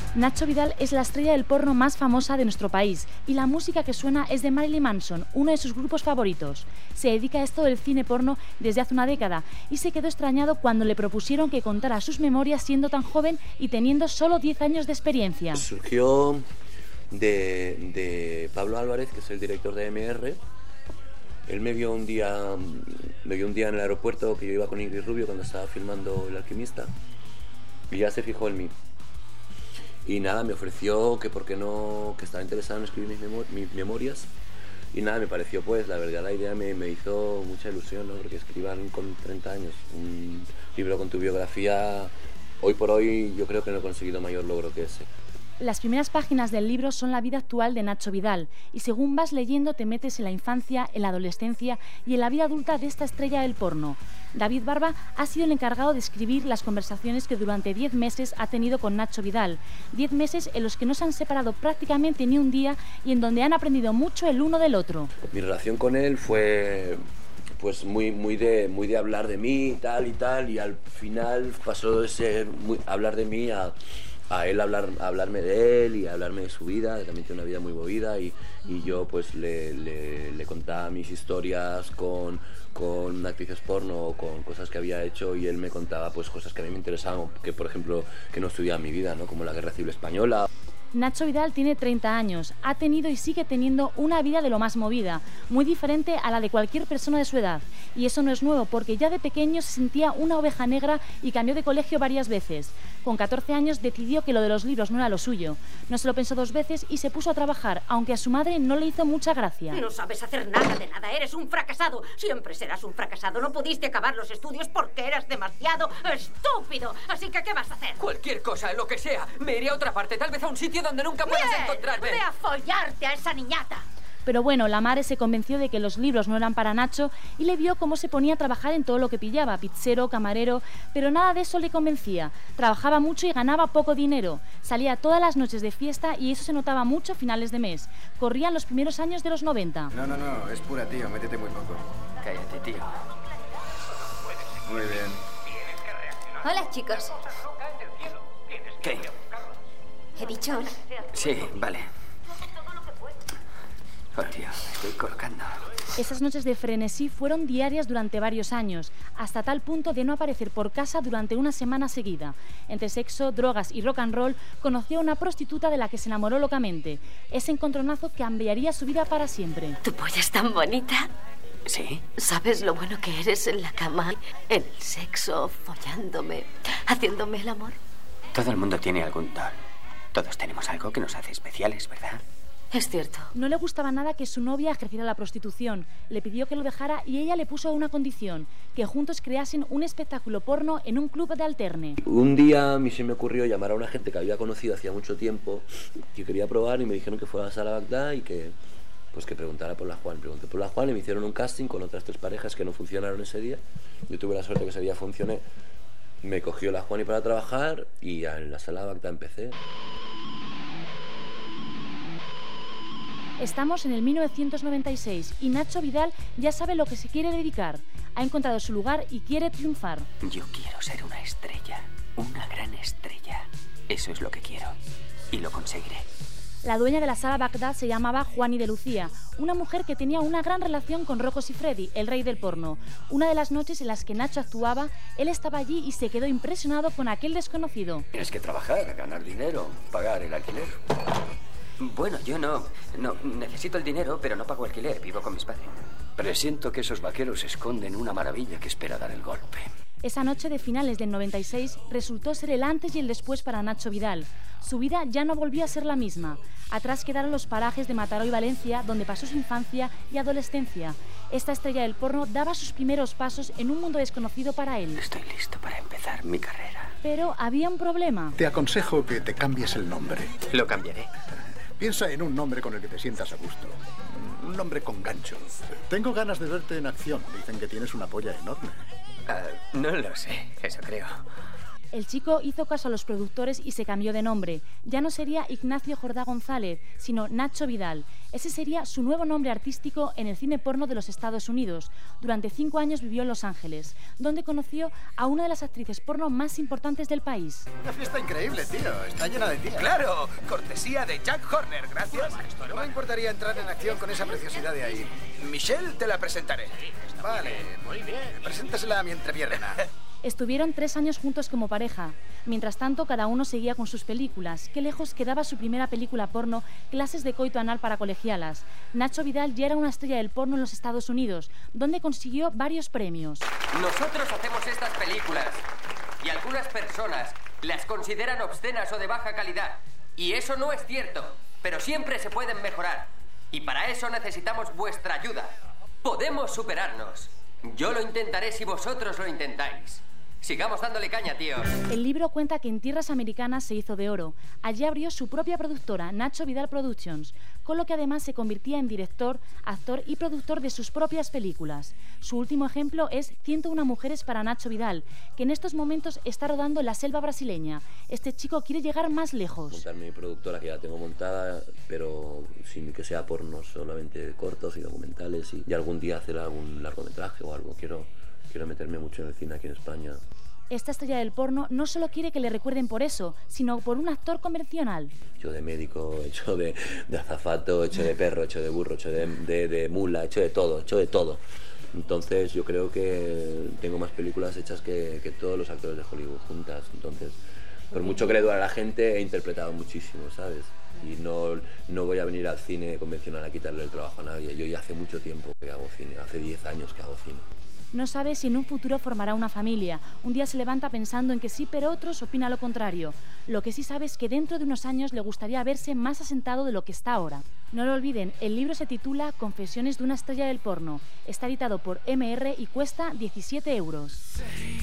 Nacho Vidal es la estrella del porno más famosa de nuestro país y la música que suena es de Marilyn Manson, uno de sus grupos favoritos. Se dedica a esto del cine porno desde hace una década y se quedó extrañado cuando le propusieron que contara sus memorias siendo tan joven y teniendo solo 10 años de experiencia. Surgió de Pablo Álvarez, que es el director de MR. Él me vio un día en el aeropuerto que yo iba con Ingrid Rubio cuando estaba filmando El Alquimista y ya se fijó en mí. Y nada, me ofreció que por qué no, que estaba interesado en escribir mis memorias. Y nada, me pareció, pues, la verdad, la idea me hizo mucha ilusión, ¿no? Porque escribir con 30 años un libro con tu biografía, hoy por hoy yo creo que no he conseguido mayor logro que ese. Las primeras páginas del libro son la vida actual de Nacho Vidal y según vas leyendo te metes en la infancia, en la adolescencia y en la vida adulta de esta estrella del porno. David Barba ha sido el encargado de escribir las conversaciones que durante 10 meses ha tenido con Nacho Vidal. 10 meses en los que no se han separado prácticamente ni un día y en donde han aprendido mucho el uno del otro. Mi relación con él fue pues muy de hablar de mí y al final pasó de ser hablar de mí a él hablarme de él y hablarme de su vida. También tiene una vida muy movida y yo pues le contaba mis historias con actrices porno o con cosas que había hecho y él me contaba pues cosas que a mí me interesaban, que por ejemplo que no estudiaba mi vida, ¿no? Como la Guerra Civil Española. Nacho Vidal tiene 30 años, ha tenido y sigue teniendo una vida de lo más movida, muy diferente a la de cualquier persona de su edad. Y eso no es nuevo, porque ya de pequeño se sentía una oveja negra y cambió de colegio varias veces. Con 14 años decidió que lo de los libros no era lo suyo. No se lo pensó 2 veces y se puso a trabajar, aunque a su madre no le hizo mucha gracia. No sabes hacer nada de nada, eres un fracasado. Siempre serás un fracasado. No pudiste acabar los estudios porque eras demasiado estúpido. Así que, ¿qué vas a hacer? Cualquier cosa, lo que sea. Me iré a otra parte, tal vez a un sitio donde nunca puedas encontrarme. Ve a follarte a esa niñata. Pero bueno, la madre se convenció de que los libros no eran para Nacho y le vio cómo se ponía a trabajar en todo lo que pillaba, pizzero, camarero, pero nada de eso le convencía. Trabajaba mucho y ganaba poco dinero. Salía todas las noches de fiesta y eso se notaba mucho a finales de mes. Corrían los primeros años de los 90. No, es pura, tío, métete muy poco. Cállate, tío. Muy bien. Hola, chicos. ¿Qué? He dicho hola. Sí, vale. Oh, tío, estoy colocando. Esas noches de frenesí fueron diarias durante varios años, hasta tal punto de no aparecer por casa durante una semana seguida. Entre sexo, drogas y rock and roll, conoció a una prostituta de la que se enamoró locamente. Ese encontronazo cambiaría su vida para siempre. ¿Tu polla es tan bonita? ¿Sí? ¿Sabes lo bueno que eres en la cama, en el sexo, follándome, haciéndome el amor? Todo el mundo tiene algún don. Todos tenemos algo que nos hace especiales, ¿verdad? Es cierto. No le gustaba nada que su novia ejerciera la prostitución. Le pidió que lo dejara y ella le puso una condición, que juntos creasen un espectáculo porno en un club de alterne. Un día a mí se me ocurrió llamar a una gente que había conocido hacía mucho tiempo, que quería probar y me dijeron que fuera a la Sala Bagdad y que preguntara por la Juan. Pregunté por la Juan y me hicieron un casting con otras 3 parejas que no funcionaron ese día. Yo tuve la suerte que ese día funcioné. Me cogió la Juan y para trabajar y en la Sala Bagdad empecé. Estamos en el 1996 y Nacho Vidal ya sabe lo que se quiere dedicar. Ha encontrado su lugar y quiere triunfar. Yo quiero ser una estrella, una gran estrella. Eso es lo que quiero y lo conseguiré. La dueña de la Sala Bagdad se llamaba Juani de Lucía, una mujer que tenía una gran relación con Rocco Siffredi, el rey del porno. Una de las noches en las que Nacho actuaba, él estaba allí y se quedó impresionado con aquel desconocido. Tienes que trabajar, ganar dinero, pagar el alquiler. Bueno, yo no necesito el dinero, pero no pago alquiler, vivo con mis padres. Presiento que esos vaqueros esconden una maravilla que espera dar el golpe. Esa noche de finales del 96 resultó ser el antes y el después para Nacho Vidal. Su vida ya no volvía a ser la misma. Atrás quedaron los parajes de Mataró y Valencia, donde pasó su infancia y adolescencia. Esta estrella del porno daba sus primeros pasos en un mundo desconocido para él. Estoy listo para empezar mi carrera. Pero había un problema. Te aconsejo que te cambies el nombre. Lo cambiaré. Piensa en un nombre con el que te sientas a gusto. Un nombre con gancho. Tengo ganas de verte en acción. Dicen que tienes una polla enorme. No lo sé, eso creo. El chico hizo caso a los productores y se cambió de nombre. Ya no sería Ignacio Jordá González, sino Nacho Vidal. Ese sería su nuevo nombre artístico en el cine porno de los Estados Unidos. Durante 5 años vivió en Los Ángeles, donde conoció a una de las actrices porno más importantes del país. Una fiesta increíble, tío. Está llena de tías. ¡Claro! Cortesía de Jack Horner, gracias. No me importaría entrar en acción con esa preciosidad de ahí. Michelle, te la presentaré. Vale, muy bien. Preséntasela a mi entrepierna. Estuvieron 3 años juntos como pareja. Mientras tanto, cada uno seguía con sus películas. Qué lejos quedaba su primera película porno, Clases de coito anal para colegialas. Nacho Vidal ya era una estrella del porno en los Estados Unidos, donde consiguió varios premios. Nosotros hacemos estas películas y algunas personas las consideran obscenas o de baja calidad. Y eso no es cierto, pero siempre se pueden mejorar. Y para eso necesitamos vuestra ayuda. Podemos superarnos. Yo lo intentaré si vosotros lo intentáis. Sigamos dándole caña, tío. El libro cuenta que en tierras americanas se hizo de oro. Allí abrió su propia productora, Nacho Vidal Productions, con lo que además se convertía en director, actor y productor de sus propias películas. Su último ejemplo es 101 mujeres para Nacho Vidal, que en estos momentos está rodando en la selva brasileña. Este chico quiere llegar más lejos. Montar mi productora, que ya tengo montada, pero sin que sea porno, solamente cortos y documentales, y algún día hacer algún largometraje o algo. Quiero meterme mucho en el cine aquí en España. Esta estrella del porno no solo quiere que le recuerden por eso, sino por un actor convencional. Hecho de médico, hecho de azafato, hecho de perro, hecho de burro, hecho de mula, hecho de todo. Entonces yo creo que tengo más películas hechas que todos los actores de Hollywood juntas. Entonces, por mucho que le duele a la gente, he interpretado muchísimo, ¿sabes? Y no voy a venir al cine convencional a quitarle el trabajo a nadie. Yo ya hace mucho tiempo que hago cine, hace 10 años que hago cine. No sabe si en un futuro formará una familia. Un día se levanta pensando en que sí, pero otros opinan lo contrario. Lo que sí sabe es que dentro de unos años le gustaría verse más asentado de lo que está ahora. No lo olviden, el libro se titula Confesiones de una estrella del porno. Está editado por MR y cuesta 17 euros.